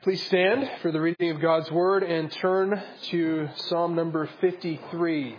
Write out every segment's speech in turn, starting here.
Please stand for the reading of God's Word and turn to Psalm number 53.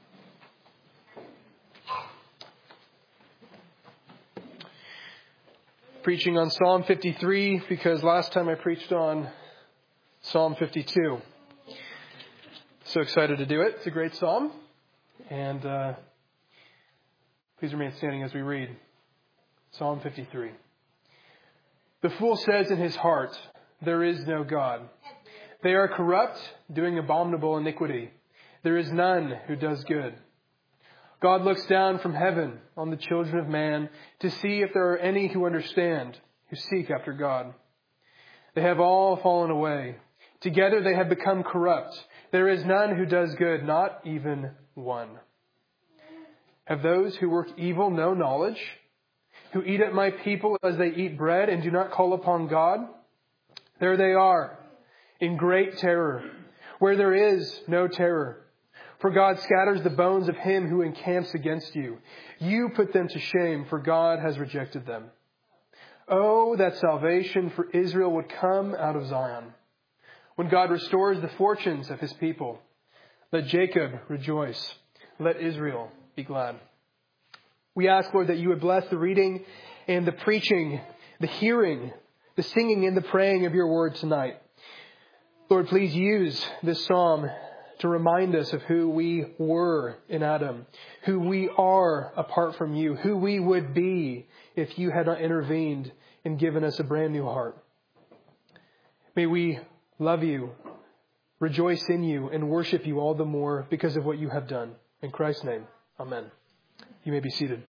Preaching on Psalm 53 because last time I preached on Psalm 52. So excited to do it. It's a great psalm. And please remain standing as we read Psalm 53. The fool says in his heart, "There is no God." They are corrupt, doing abominable iniquity. There is none who does good. God looks down from heaven on the children of man to see if there are any who understand, who seek after God. They have all fallen away. Together they have become corrupt. There is none who does good, not even one. Have those who work evil no knowledge? Who eat at my people as they eat bread and do not call upon God? There they are, in great terror, where there is no terror. For God scatters the bones of him who encamps against you. You put them to shame, for God has rejected them. Oh, that salvation for Israel would come out of Zion. When God restores the fortunes of his people, let Jacob rejoice. Let Israel be glad. We ask, Lord, that you would bless the reading and the preaching, the hearing, the singing and the praying of your word tonight. Lord, please use this psalm to remind us of who we were in Adam, who we are apart from you, who we would be if you had not intervened and given us a brand new heart. May we love you, rejoice in you, and worship you all the more because of what you have done. In Christ's name, amen. You may be seated.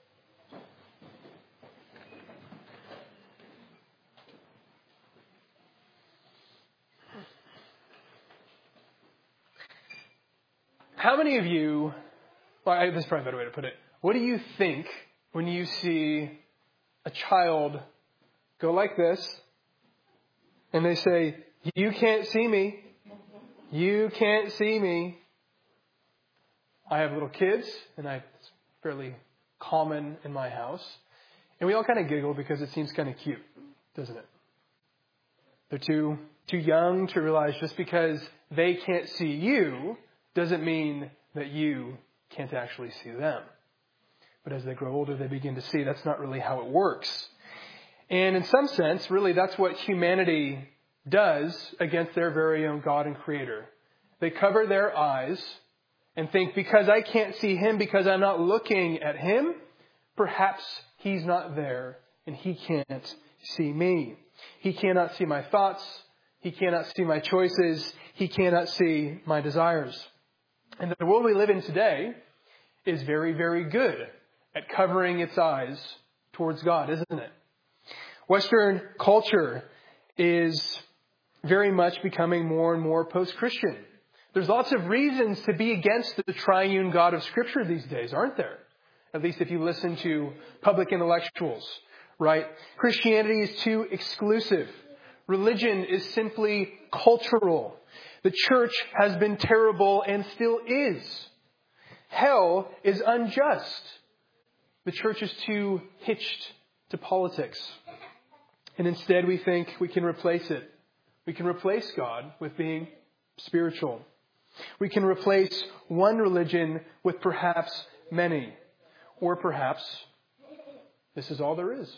How many of you, this is probably a better way to put it, what do you think when you see a child go like this and they say, "You can't see me. You can't see me." I have little kids and it's fairly common in my house. And we all kind of giggle because it seems kind of cute, doesn't it? They're too young to realize just because they can't see you doesn't mean that you can't actually see them. But as they grow older, they begin to see that's not really how it works. And in some sense, really, that's what humanity does against their very own God and Creator. They cover their eyes and think, because I can't see him, because I'm not looking at him, perhaps he's not there and he can't see me. He cannot see my thoughts. He cannot see my choices. He cannot see my desires. And the world we live in today is very, very good at covering its eyes towards God, isn't it? Western culture is very much becoming more and more post-Christian. There's lots of reasons to be against the triune God of Scripture these days, aren't there? At least if you listen to public intellectuals, right? Christianity is too exclusive. Religion is simply cultural. The church has been terrible and still is. Hell is unjust. The church is too hitched to politics. And instead we think we can replace it. We can replace God with being spiritual. We can replace one religion with perhaps many. Or perhaps this is all there is.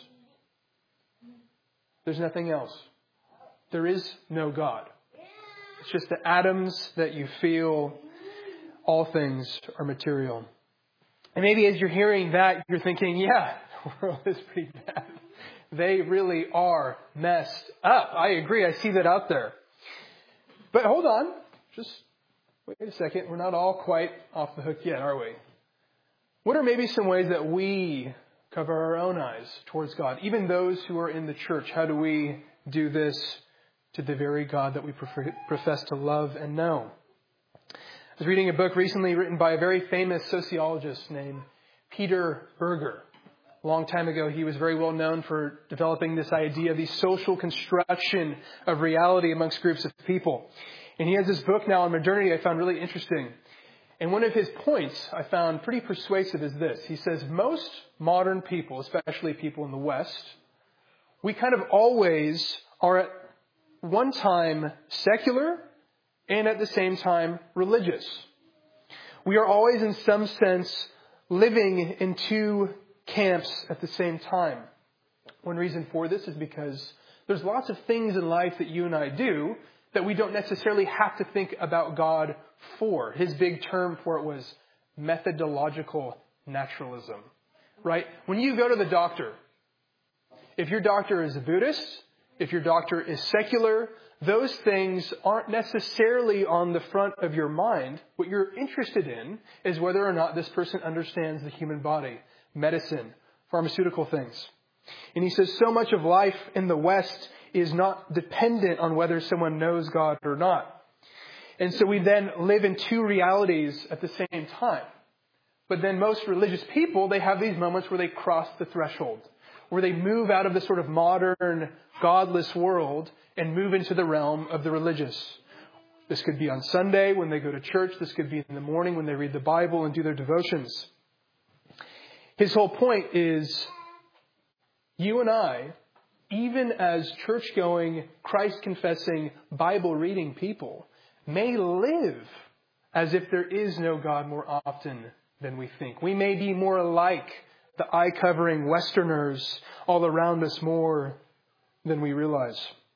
There's nothing else. There is no God. It's just the atoms that you feel. All things are material. And maybe as you're hearing that, you're thinking, yeah, the world is pretty bad. They really are messed up. I agree. I see that out there. But hold on. Just wait a second. We're not all quite off the hook yet, are we? What are maybe some ways that we cover our own eyes towards God? Even those who are in the church, how do we do this to the very God that we profess to love and know? I was reading a book recently written by a very famous sociologist named Peter Berger. A long time ago, he was very well known for developing this idea, the social construction of reality amongst groups of people. And he has this book now on modernity I found really interesting. And one of his points I found pretty persuasive is this. He says, most modern people, especially people in the West, we kind of always are at one time secular and at the same time religious. We are always in some sense living in two camps at the same time. One reason for this is because there's lots of things in life that you and I do that we don't necessarily have to think about God for. His big term for it was methodological naturalism, right? When you go to the doctor, if your doctor is a Buddhist, if your doctor is secular, those things aren't necessarily on the front of your mind. What you're interested in is whether or not this person understands the human body, medicine, pharmaceutical things. And he says so much of life in the West is not dependent on whether someone knows God or not. And so we then live in two realities at the same time. But then most religious people, they have these moments where they cross the threshold, where they move out of the sort of modern, godless world and move into the realm of the religious. This could be on Sunday when they go to church. This could be in the morning when they read the Bible and do their devotions. His whole point is you and I, even as church-going, Christ-confessing, Bible-reading people, may live as if there is no God more often than we think. We may be more like the eye-covering Westerners all around us more than we realize.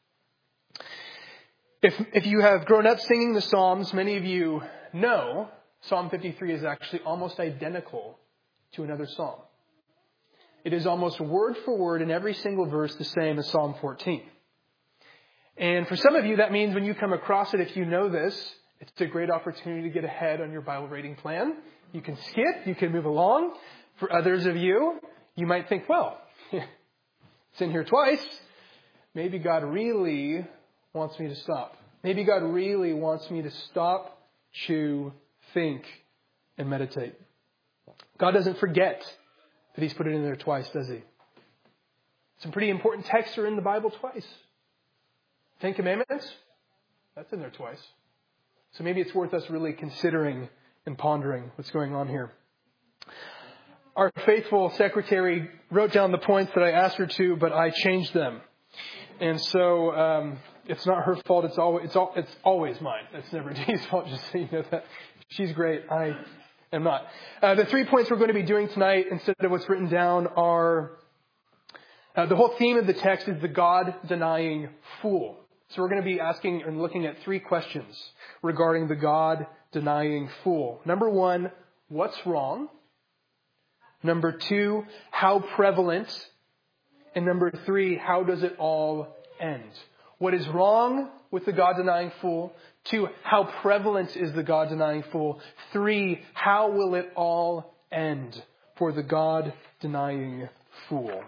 If you have grown up singing the Psalms, many of you know Psalm 53 is actually almost identical to another psalm. It is almost word for word in every single verse the same as Psalm 14. And for some of you, that means when you come across it, if you know this, it's a great opportunity to get ahead on your Bible reading plan. You can skip, you can move along. For others of you, you might think, well, it's in here twice. Maybe God really wants me to stop. Maybe God really wants me to stop, chew, think, and meditate. God doesn't forget that He's put it in there twice, does He? Some pretty important texts are in the Bible twice. 10 Commandments, that's in there twice. So maybe it's worth us really considering and pondering what's going on here. Our faithful secretary wrote down the points that I asked her to, but I changed them. And so it's not her fault. It's always mine. It's never Dee's fault, just so you know that. She's great. I am not. The 3 points we're going to be doing tonight, instead of what's written down, are the whole theme of the text is the God-denying fool. So we're going to be asking and looking at 3 questions regarding the God-denying fool. Number 1, what's wrong? Number 2, how prevalent? And number 3, how does it all end? What is wrong with the God-denying fool? 2, how prevalent is the God-denying fool? 3, how will it all end for the God-denying fool?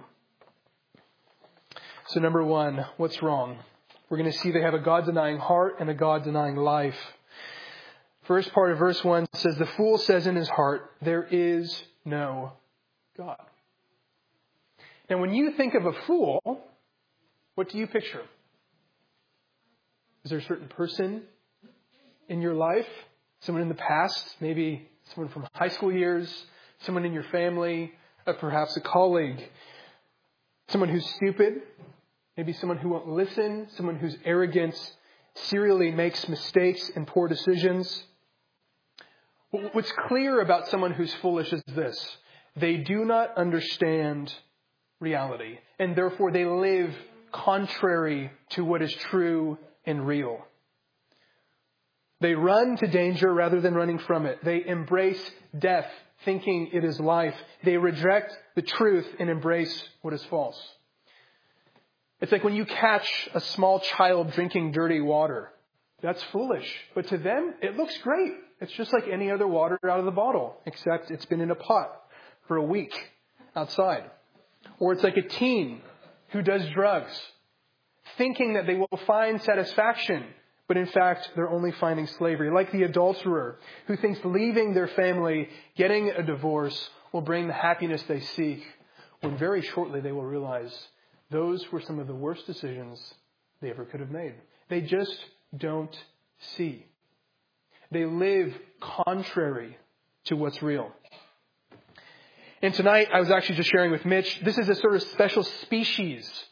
So number 1, what's wrong? We're going to see they have a God-denying heart and a God-denying life. First part of verse 1 says, the fool says in his heart, there is no God. Now, when you think of a fool, what do you picture? Is there a certain person in your life? Someone in the past? Maybe someone from high school years? Someone in your family? Perhaps a colleague? Someone who's stupid? Maybe someone who won't listen? Someone who's arrogant? Serially makes mistakes and poor decisions? What's clear about someone who's foolish is this. They do not understand reality, and therefore they live contrary to what is true and real. They run to danger rather than running from it. They embrace death, thinking it is life. They reject the truth and embrace what is false. It's like when you catch a small child drinking dirty water. That's foolish. But to them, it looks great. It's just like any other water out of the bottle, except it's been in a pot for a week outside. Or it's like a teen who does drugs, thinking that they will find satisfaction, but in fact, they're only finding slavery. Like the adulterer who thinks leaving their family, getting a divorce, will bring the happiness they seek, when very shortly they will realize those were some of the worst decisions they ever could have made. They just don't see. They live contrary to what's real. And tonight, I was actually just sharing with Mitch, this is a sort of special species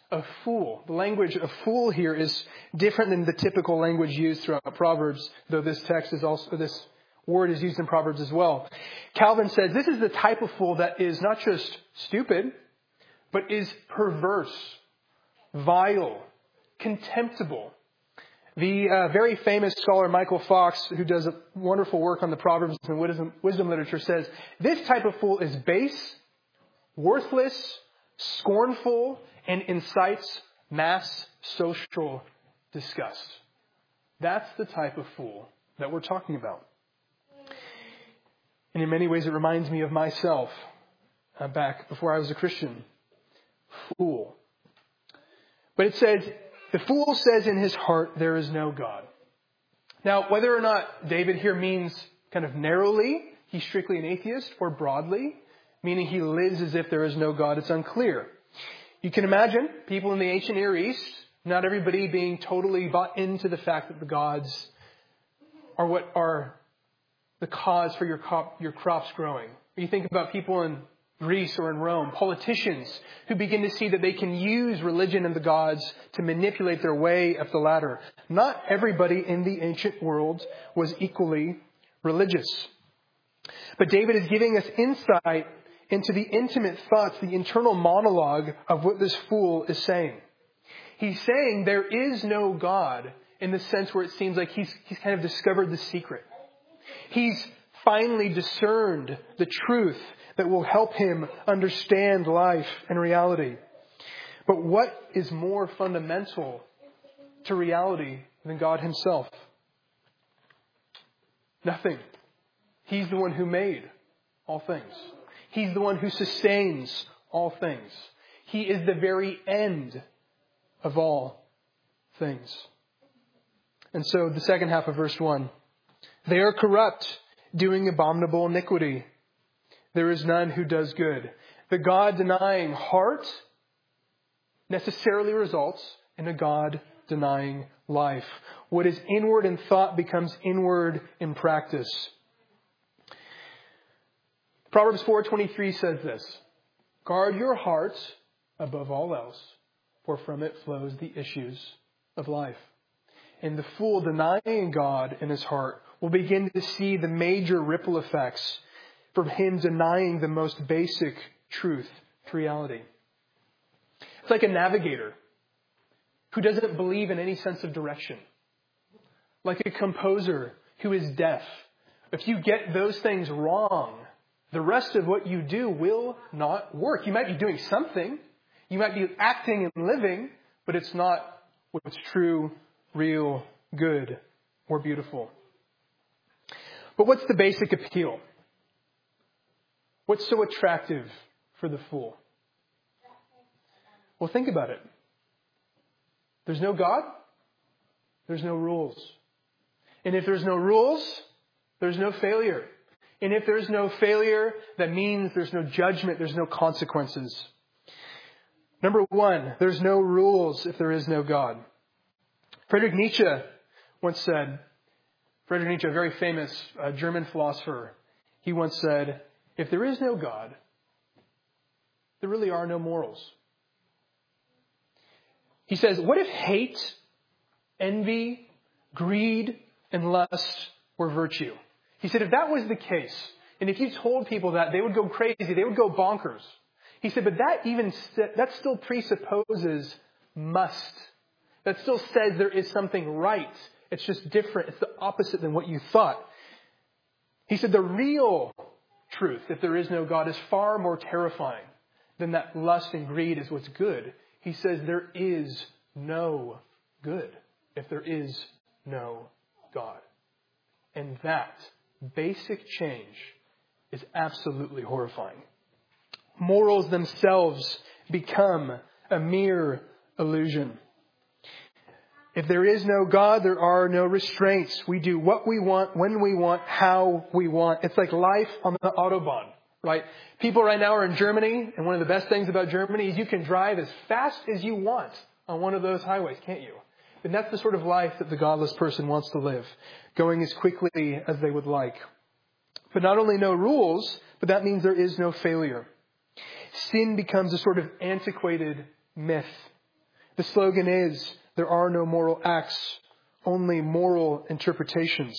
of fool. The language of fool here is different than the typical language used throughout Proverbs, though this word is used in Proverbs as well. Calvin says this is the type of fool that is not just stupid, but is perverse, vile, contemptible. The very famous scholar Michael Fox, who does a wonderful work on the Proverbs and wisdom literature, says this type of fool is base, worthless, scornful, and incites mass social disgust. That's the type of fool that we're talking about. And in many ways, it reminds me of myself back before I was a Christian. Fool. But it says, the fool says in his heart, there is no God. Now, whether or not David here means kind of narrowly, he's strictly an atheist, or broadly, meaning he lives as if there is no God, it's unclear. You can imagine people in the ancient Near East, not everybody being totally bought into the fact that the gods are what are the cause for your crops growing. You think about people in Greece or in Rome, politicians who begin to see that they can use religion and the gods to manipulate their way up the ladder. Not everybody in the ancient world was equally religious. But David is giving us insight into the intimate thoughts, the internal monologue of what this fool is saying. He's saying there is no God in the sense where it seems like he's kind of discovered the secret. He's finally discerned the truth that will help him understand life and reality. But what is more fundamental to reality than God himself? Nothing. He's the one who made all things. He's the one who sustains all things. He is the very end of all things. And so the second half of verse 1. They are corrupt, doing abominable iniquity. There is none who does good. The God-denying heart necessarily results in a God-denying life. What is inward in thought becomes inward in practice. Proverbs 4:23 says this, guard your heart above all else, for from it flows the issues of life. And the fool denying God in his heart will begin to see the major ripple effects from him denying the most basic truth to reality. It's like a navigator who doesn't believe in any sense of direction. Like a composer who is deaf. If you get those things wrong, the rest of what you do will not work. You might be doing something. You might be acting and living, but it's not what's true, real, good, or beautiful. But what's the basic appeal? What's so attractive for the fool? Well, think about it. There's no God. There's no rules. And if there's no rules, there's no failure. And if there's no failure, that means there's no judgment, there's no consequences. Number one, there's no rules if there is no God. Friedrich Nietzsche once said, Friedrich Nietzsche, a very famous German philosopher, he once said, if there is no God, there really are no morals. He says, what if hate, envy, greed, and lust were virtue? He said, if that was the case, and if you told people that, they would go crazy, they would go bonkers. He said, but that still presupposes must. That still says there is something right. It's just different. It's the opposite than what you thought. He said, the real truth, if there is no God, is far more terrifying than that lust and greed is what's good. He says there is no good if there is no God. And that basic change is absolutely horrifying. Morals themselves become a mere illusion. If there is no God, there are no restraints. We do what we want, when we want, how we want. It's like life on the Autobahn, right? People right now are in Germany, and one of the best things about Germany is you can drive as fast as you want on one of those highways, can't you? And that's the sort of life that the godless person wants to live, going as quickly as they would like. But not only no rules, but that means there is no failure. Sin becomes a sort of antiquated myth The slogan is, there are no moral acts, only moral interpretations.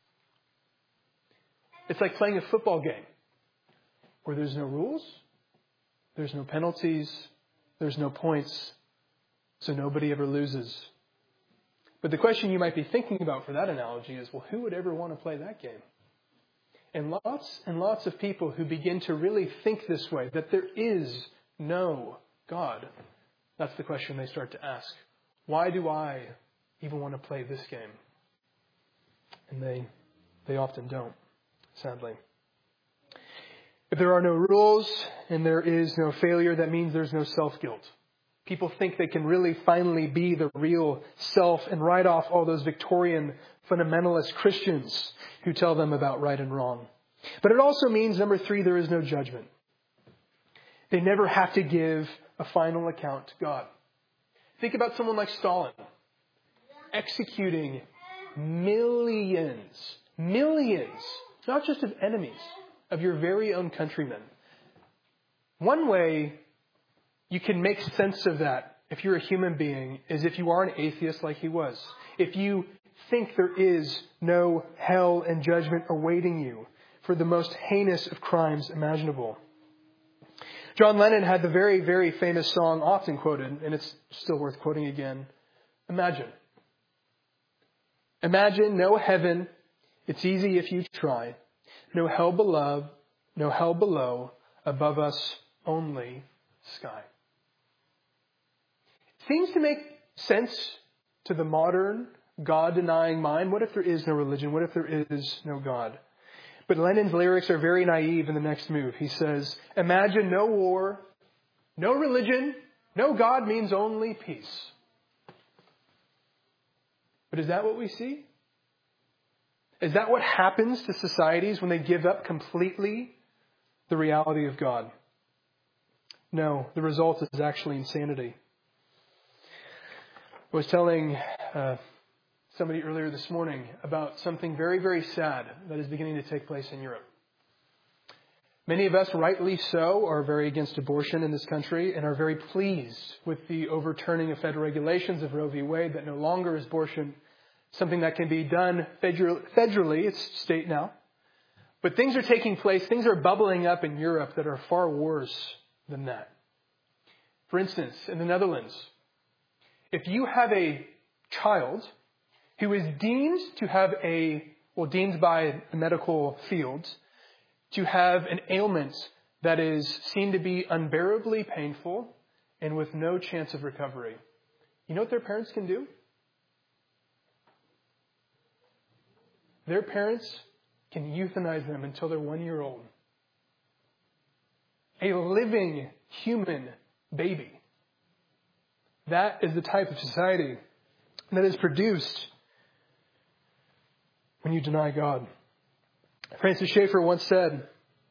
It's like playing a football game where there's no rules, there's no penalties, there's no points, so nobody ever loses. But the question you might be thinking about for that analogy is, well, who would ever want to play that game? And lots of people who begin to really think this way, that there is no God, that's the question they start to ask. Why do I even want to play this game? And they often don't, sadly. If there are no rules and there is no failure, that means there's no self-guilt. People think they can really finally be the real self and write off all those Victorian fundamentalist Christians who tell them about right and wrong. But it also means, number 3, there is no judgment. They never have to give a final account to God. Think about someone like Stalin, executing millions, not just of enemies, of your very own countrymen. One way you can make sense of that, if you're a human being, is if you are an atheist like he was. If you think there is no hell and judgment awaiting you for the most heinous of crimes imaginable. John Lennon had the very, very famous song, often quoted, and it's still worth quoting again. Imagine. Imagine no heaven. It's easy if you try. No hell below, above us only sky. Seems to make sense to the modern, God-denying mind. What if there is no religion? What if there is no God? But Lennon's lyrics are very naive in the next move. He says, imagine no war, no religion, no God means only peace. But is that what we see? Is that what happens to societies when they give up completely the reality of God? No, the result is actually insanity. I was telling somebody earlier this morning about something very, very sad that is beginning to take place in Europe. Many of us, rightly so, are very against abortion in this country and are very pleased with the overturning of federal regulations of Roe v. Wade, that no longer is abortion something that can be done federally. It's state now. But things are taking place, things are bubbling up in Europe that are far worse than that. For instance, in the Netherlands, if you have a child who is deemed by the medical field to have an ailment that is seen to be unbearably painful and with no chance of recovery, you know what their parents can do? Their parents can euthanize them until they're 1 year old. A living human baby. That is the type of society that is produced when you deny God. Francis Schaeffer once said,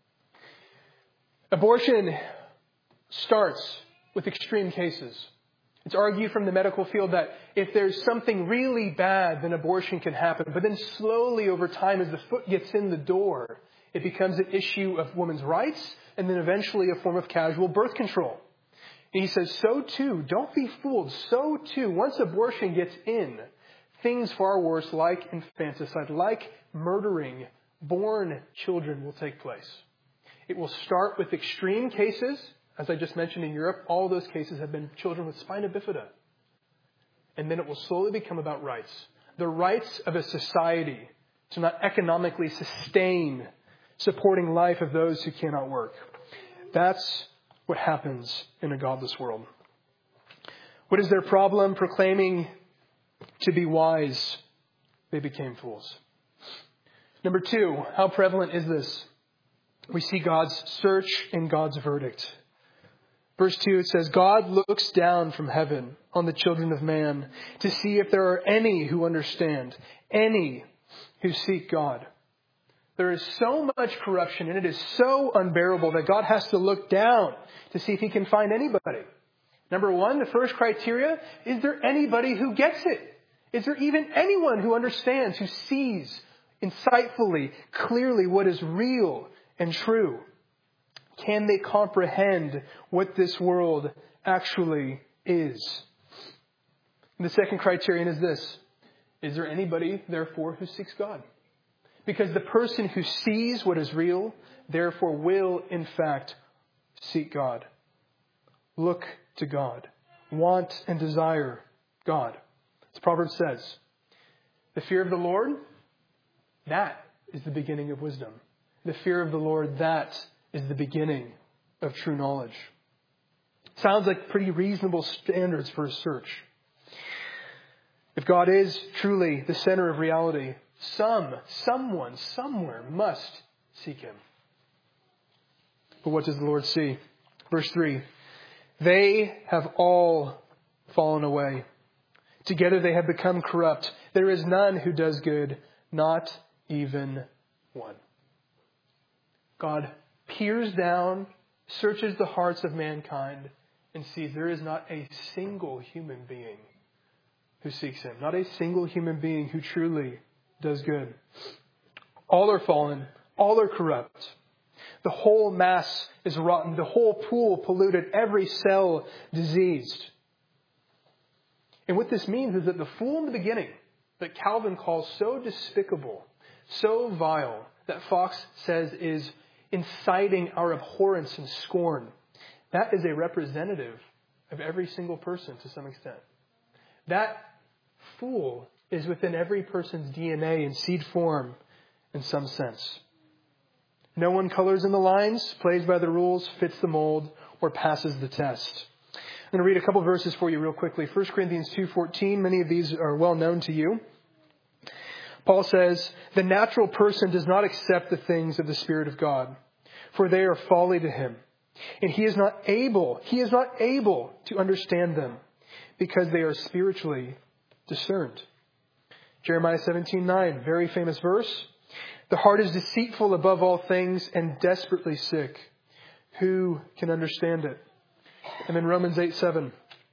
abortion starts with extreme cases. It's argued from the medical field that if there's something really bad, then abortion can happen. But then slowly over time, as the foot gets in the door, it becomes an issue of women's rights and then eventually a form of casual birth control. And he says, so too, don't be fooled. So too, once abortion gets in, things far worse like infanticide, like murdering born children will take place. It will start with extreme cases. As I just mentioned in Europe, all those cases have been children with spina bifida. And then it will slowly become about rights. The rights of a society to not economically sustain supporting life of those who cannot work. That's what happens in a godless world. What is their problem? Proclaiming to be wise, they became fools. Number 2, how prevalent is this? We see God's search and God's verdict. Verse 2, it says, God looks down from heaven on the children of man to see if there are any who understand, any who seek God. There is so much corruption and it is so unbearable that God has to look down to see if he can find anybody. Number 1, the first criteria, is there anybody who gets it? Is there even anyone who understands, who sees insightfully, clearly what is real and true? Can they comprehend what this world actually is? And the second criterion is this. Is there anybody, therefore, who seeks God? Because the person who sees what is real, therefore will, in fact, seek God. Look to God. Want and desire God. As Proverbs says, the fear of the Lord, that is the beginning of wisdom. The fear of the Lord, that is the beginning of true knowledge. Sounds like pretty reasonable standards for a search. If God is truly the center of reality, someone, somewhere must seek Him. But what does the Lord see? Verse 3, they have all fallen away. Together they have become corrupt. There is none who does good, not even one. God peers down, searches the hearts of mankind, and sees there is not a single human being who seeks Him. Not a single human being who truly does good. All are fallen. All are corrupt. The whole mass is rotten. The whole pool polluted. Every cell diseased. And what this means is that the fool in the beginning, that Calvin calls so despicable, so vile, that Fox says is inciting our abhorrence and scorn, that is a representative of every single person to some extent. That fool is within every person's DNA in seed form in some sense. No one colors in the lines, plays by the rules, fits the mold, or passes the test. I'm going to read a couple verses for you real quickly. 1 Corinthians 2:14, many of these are well known to you. Paul says, the natural person does not accept the things of the Spirit of God, for they are folly to him. And he is not able to understand them, because they are spiritually discerned. Jeremiah 17:9, very famous verse. The heart is deceitful above all things and desperately sick. Who can understand it? And then Romans 8:7.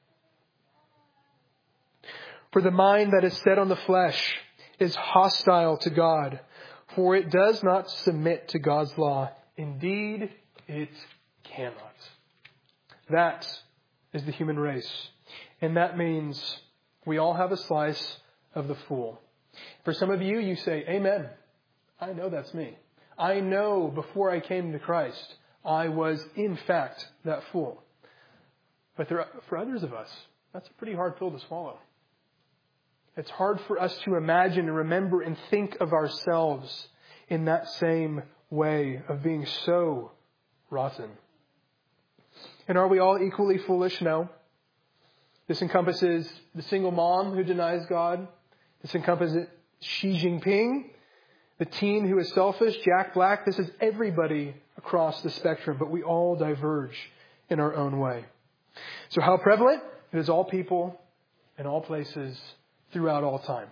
For the mind that is set on the flesh is hostile to God, for it does not submit to God's law. Indeed, it cannot. That is the human race. And that means we all have a slice of the fool. For some of you, you say, amen. I know that's me. I know before I came to Christ, I was in fact that fool. But for others of us, that's a pretty hard pill to swallow. It's hard for us to imagine and remember and think of ourselves in that same way of being so rotten. And are we all equally foolish? No. This encompasses the single mom who denies God. This encompasses Xi Jinping, the teen who is selfish, Jack Black. This is everybody across the spectrum, but we all diverge in our own way. So how prevalent? It is all people in all places throughout all time.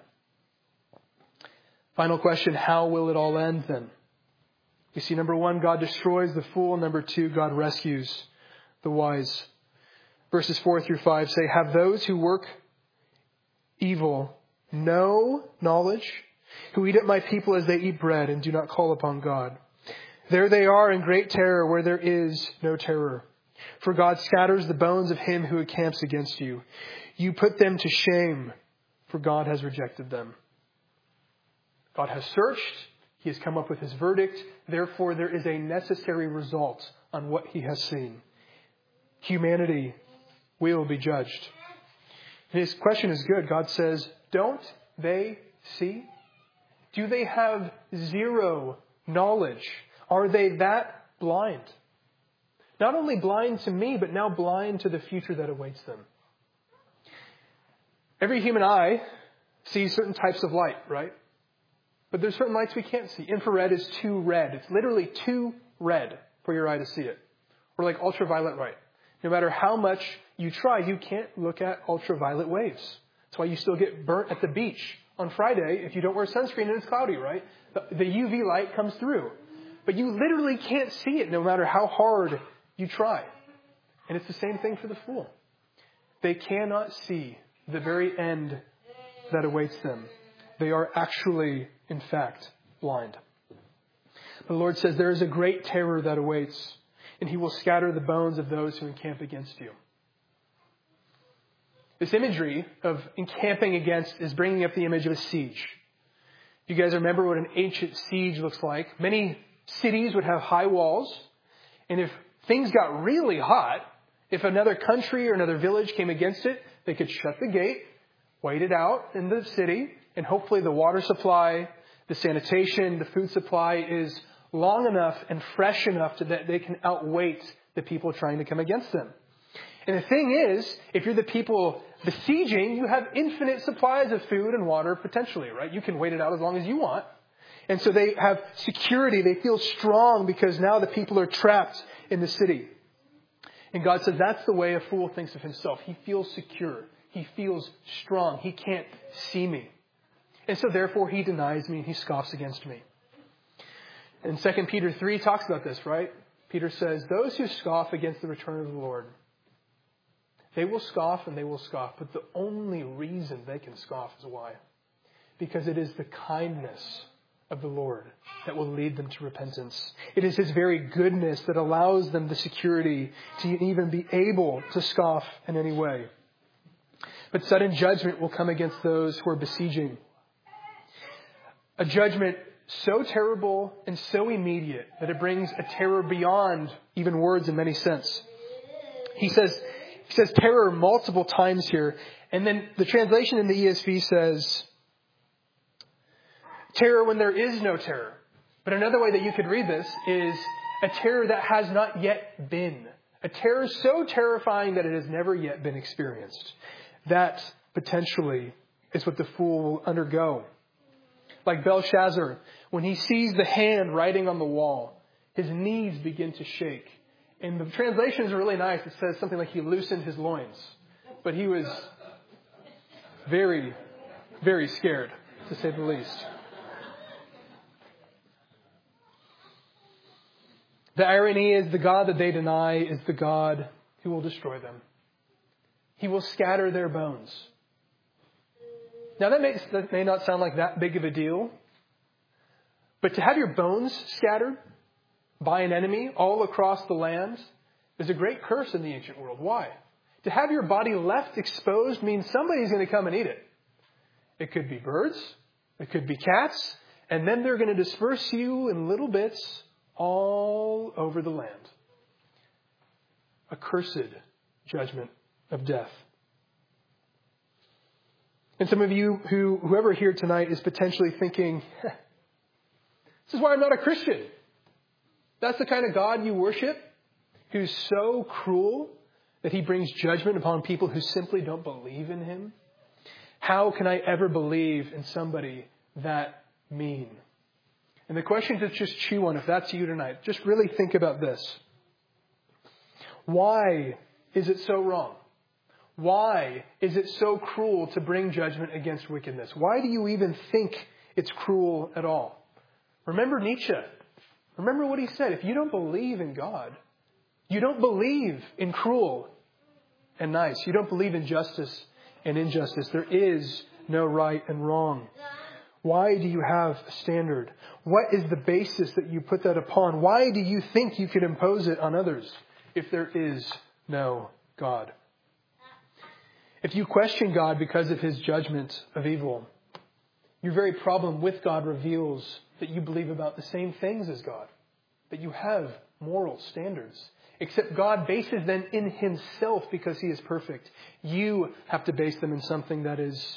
Final question, how will it all end then? You see, number one, God destroys the fool. Number two, God rescues the wise. Verses 4-5 say, have those who work evil no knowledge, who eat at my people as they eat bread and do not call upon God. There they are in great terror where there is no terror. For God scatters the bones of him who encamps against you. You put them to shame, for God has rejected them. God has searched. He has come up with his verdict. Therefore, there is a necessary result on what he has seen. Humanity will be judged. And his question is good. God says, don't they see? Do they have zero knowledge? Are they that blind? Not only blind to me, but now blind to the future that awaits them. Every human eye sees certain types of light, right? But there's certain lights we can't see. Infrared is too red. It's literally too red for your eye to see it. Or like ultraviolet light. No matter how much you try, you can't look at ultraviolet waves. That's why you still get burnt at the beach on Friday if you don't wear sunscreen and it's cloudy, right? The UV light comes through. But you literally can't see it no matter how hard you try. And it's the same thing for the fool. They cannot see the very end that awaits them. They are actually, in fact, blind. The Lord says there is a great terror that awaits, and he will scatter the bones of those who encamp against you. This imagery of encamping against is bringing up the image of a siege. You guys remember what an ancient siege looks like? Many cities would have high walls, and if things got really hot, if another country or another village came against it, they could shut the gate, wait it out in the city, and hopefully the water supply, the sanitation, the food supply is long enough and fresh enough that they can outweight the people trying to come against them. And the thing is, if you're the people besieging, you have infinite supplies of food and water potentially, right? You can wait it out as long as you want. And so they have security. They feel strong because now the people are trapped in the city. And God says that's the way a fool thinks of himself. He feels secure. He feels strong. He can't see me. And so therefore he denies me and he scoffs against me. And 2 Peter 3 talks about this, right? Peter says, those who scoff against the return of the Lord, they will scoff and they will scoff. But the only reason they can scoff is why? Because it is the kindness of the Lord that will lead them to repentance. It is His very goodness that allows them the security to even be able to scoff in any way. But sudden judgment will come against those who are besieging. A judgment so terrible and so immediate that it brings a terror beyond even words in many sense. He says terror multiple times here. And then the translation in the ESV says, terror when there is no terror. But another way that you could read this is a terror that has not yet been. A terror so terrifying that it has never yet been experienced. That potentially is what the fool will undergo. Like Belshazzar, when he sees the hand writing on the wall, his knees begin to shake. And the translation is really nice. It says something like he loosened his loins. But he was very, very scared, to say the least. The irony is the God that they deny is the God who will destroy them. He will scatter their bones. Now that may not sound like that big of a deal. But to have your bones scattered by an enemy all across the land is a great curse in the ancient world. Why? To have your body left exposed means somebody's going to come and eat it. It could be birds. It could be cats. And then they're going to disperse you in little bits all over the land. A cursed judgment of death. And some of you, whoever here tonight is potentially thinking, this is why I'm not a Christian. That's the kind of God you worship, who's so cruel that he brings judgment upon people who simply don't believe in him. How can I ever believe in somebody that mean? And the question to just chew on, if that's you tonight, just really think about this. Why is it so wrong? Why is it so cruel to bring judgment against wickedness? Why do you even think it's cruel at all? Remember Nietzsche. Remember what he said. If you don't believe in God, you don't believe in cruel and nice. You don't believe in justice and injustice. There is no right and wrong. Why do you have a standard? What is the basis that you put that upon? Why do you think you could impose it on others if there is no God? If you question God because of his judgment of evil, your very problem with God reveals that you believe about the same things as God, that you have moral standards, except God bases them in himself because he is perfect. You have to base them in something that is,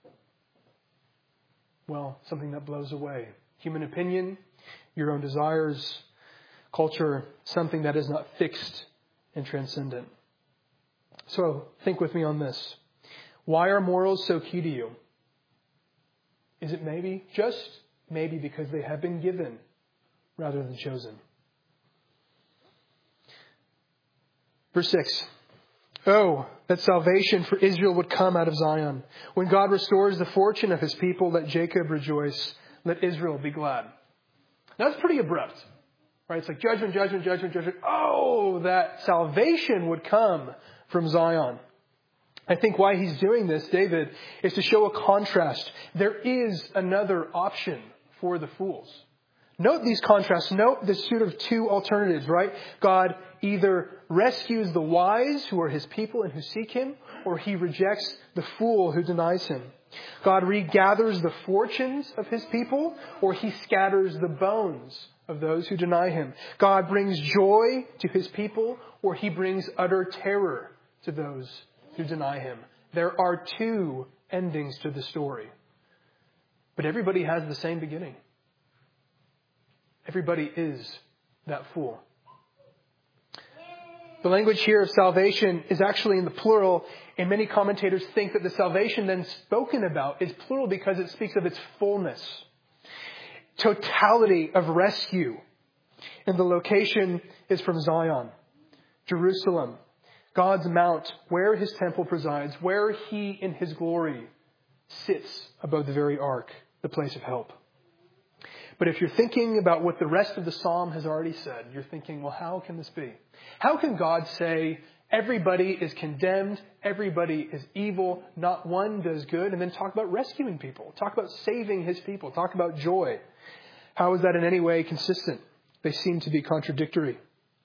well, something that blows away. Human opinion, your own desires, culture, something that is not fixed and transcendent. So think with me on this. Why are morals so key to you? Is it maybe, just maybe, because they have been given rather than chosen? Verse 6. Oh, that salvation for Israel would come out of Zion. When God restores the fortune of his people, let Jacob rejoice. Let Israel be glad. Now, that's pretty abrupt. Right? It's like judgment, judgment, judgment, judgment. Oh, that salvation would come from Zion. I think why he's doing this, David, is to show a contrast. There is another option for the fools. Note these contrasts. Note the sort of two alternatives, right? God either rescues the wise who are his people and who seek him, or he rejects the fool who denies him. God regathers the fortunes of his people, or he scatters the bones of those who deny him. God brings joy to his people, or he brings utter terror to those who deny him. There are two endings to the story. But everybody has the same beginning. Everybody is that fool. The language here of salvation is actually in the plural, and many commentators think that the salvation then spoken about is plural because it speaks of its fullness, totality of rescue. And the location is from Zion, Jerusalem, God's mount, where his temple presides, where he in his glory sits above the very ark, the place of help. But if you're thinking about what the rest of the psalm has already said, you're thinking, well, how can this be? How can God say everybody is condemned, everybody is evil, not one does good, and then talk about rescuing people, talk about saving his people, talk about joy? How is that in any way consistent? They seem to be contradictory.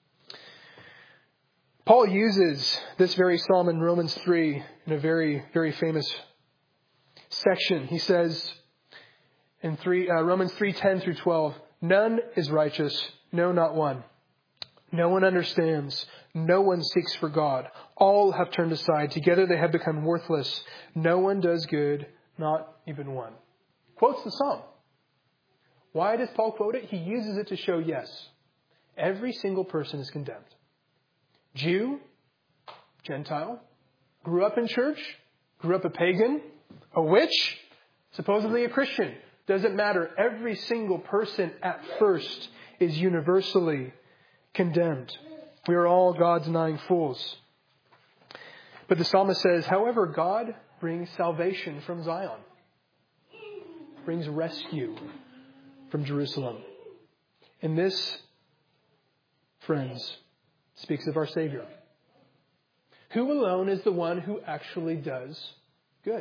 Paul uses this very psalm in Romans 3 in a very, very famous section. He says in Romans 3:10 through 12, none is righteous, no, not one. No one understands. No one seeks for God. All have turned aside. Together they have become worthless. No one does good, not even one. Quotes the psalm. Why does Paul quote it? He uses it to show, yes, every single person is condemned. Jew, Gentile, grew up in church, grew up a pagan, a witch, supposedly a Christian. Doesn't matter. Every single person at first is universally condemned. We are all God-denying fools. But the psalmist says, however, God brings salvation from Zion, brings rescue from Jerusalem. And this, friends, speaks of our Savior, who alone is the one who actually does good,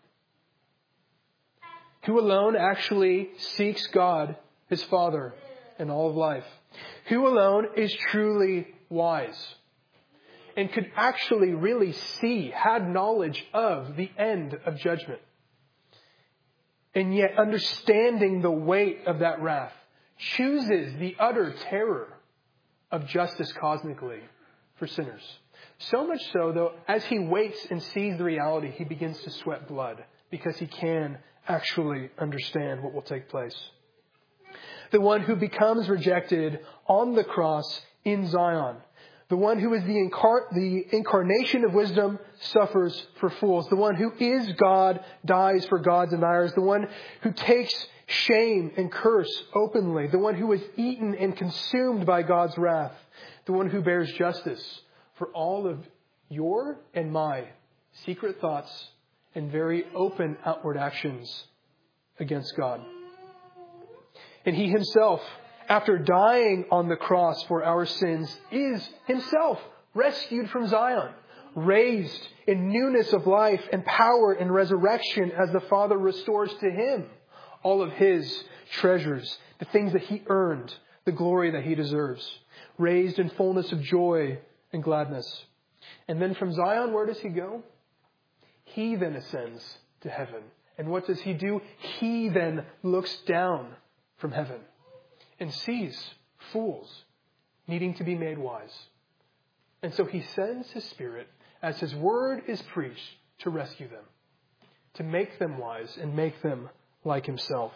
who alone actually seeks God, his Father, in all of life, who alone is truly wise and could actually really see, had knowledge of the end of judgment. And yet, understanding the weight of that wrath, chooses the utter terror of justice cosmically for sinners. So much so, though, as he waits and sees the reality, he begins to sweat blood because he can actually understand what will take place. The one who becomes rejected on the cross in Zion. The one who is the incarnation of wisdom suffers for fools. The one who is God dies for God deniers. The one who takes shame and curse openly. The one who is eaten and consumed by God's wrath. The one who bears justice for all of your and my secret thoughts and very open outward actions against God. And he himself, after dying on the cross for our sins, is himself rescued from Zion, raised in newness of life and power and resurrection as the Father restores to him all of his treasures, the things that he earned, the glory that he deserves, raised in fullness of joy and gladness. And then from Zion, where does he go? He then ascends to heaven. And what does he do? He then looks down from heaven and sees fools needing to be made wise. And so he sends his Spirit as his word is preached to rescue them, to make them wise and make them like himself.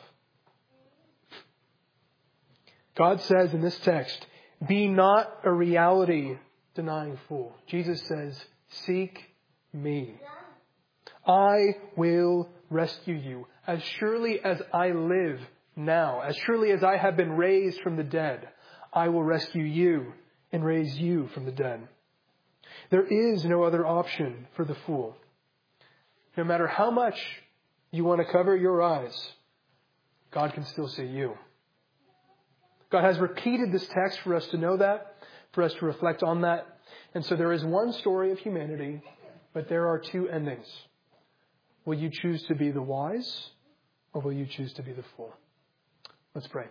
God says in this text, be not a reality-denying fool. Jesus says, seek me. I will rescue you. As surely as I live now, as surely as I have been raised from the dead, I will rescue you and raise you from the dead. There is no other option for the fool. No matter how much you want to cover your eyes, God can still see you. God has repeated this text for us to know that, for us to reflect on that. And so there is one story of humanity, but there are two endings. Will you choose to be the wise, or will you choose to be the fool? Let's pray.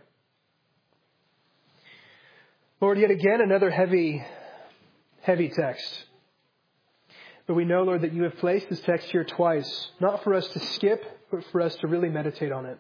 Lord, yet again, another heavy text. But we know, Lord, that you have placed this text here twice, not for us to skip, but for us to really meditate on it.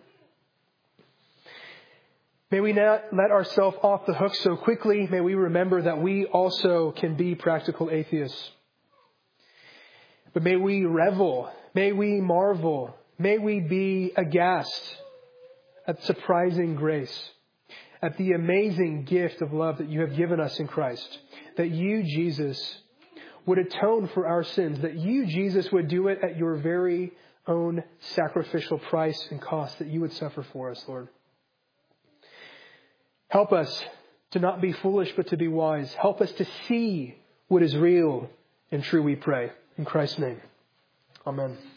May we not let ourselves off the hook so quickly. May we remember that we also can be practical atheists. But may we revel, may we marvel, may we be aghast at surprising grace, at the amazing gift of love that you have given us in Christ, that you, Jesus, would atone for our sins, that you, Jesus, would do it at your very own sacrificial price and cost, that you would suffer for us, Lord. Help us to not be foolish, but to be wise. Help us to see what is real and true, we pray. In Christ's name, amen.